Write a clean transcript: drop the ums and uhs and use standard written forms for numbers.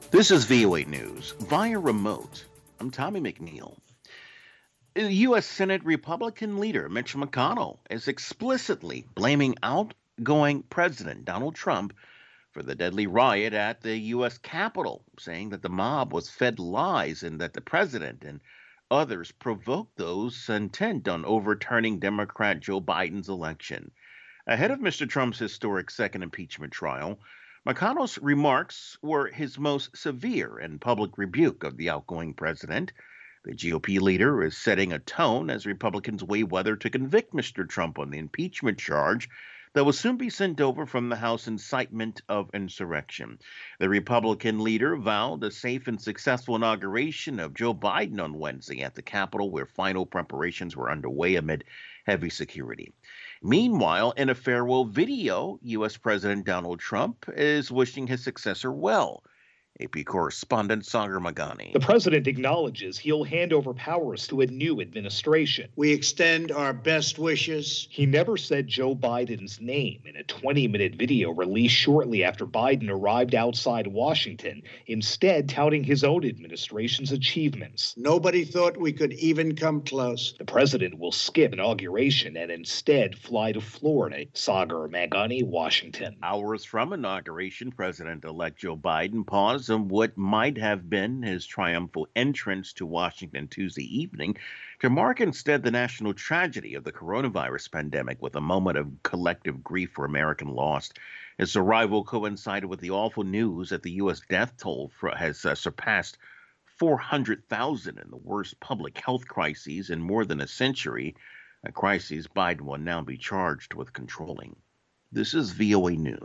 This is VOA News via remote. I'm Tommy McNeil. U.S. Senate Republican leader Mitch McConnell is explicitly blaming outgoing President Donald Trump for the deadly riot at the U.S. Capitol, saying that the mob was fed lies and that the president and others provoked those intent on overturning Democrat Joe Biden's election. Ahead of Mr. Trump's historic second impeachment trial, McConnell's remarks were his most severe and public rebuke of the outgoing president. The GOP leader is setting a tone as Republicans weigh whether to convict Mr. Trump on the impeachment charge that will soon be sent over from the House incitement of insurrection. The Republican leader vowed a safe and successful inauguration of Joe Biden on Wednesday at the Capitol, where final preparations were underway amid heavy security. Meanwhile, in a farewell video, U.S. President Donald Trump is wishing his successor well. AP correspondent Sagar The Magani. president acknowledges he'll hand over powers to a new administration. We extend our best wishes. He never said Joe Biden's name in a 20-minute video released shortly after Biden arrived outside Washington, instead touting his own administration's achievements. Nobody thought we could even come close. The president will skip inauguration and instead fly to Florida. Sagar Magani, Washington. Hours from inauguration, President-elect Joe Biden paused on what might have been his triumphal entrance to Washington Tuesday evening to mark instead the national tragedy of the coronavirus pandemic with a moment of collective grief for American lost. His arrival coincided with the awful news that the U.S. death toll has surpassed 400,000 in the worst public health crises in more than a century, a crisis Biden will now be charged with controlling. This is VOA News.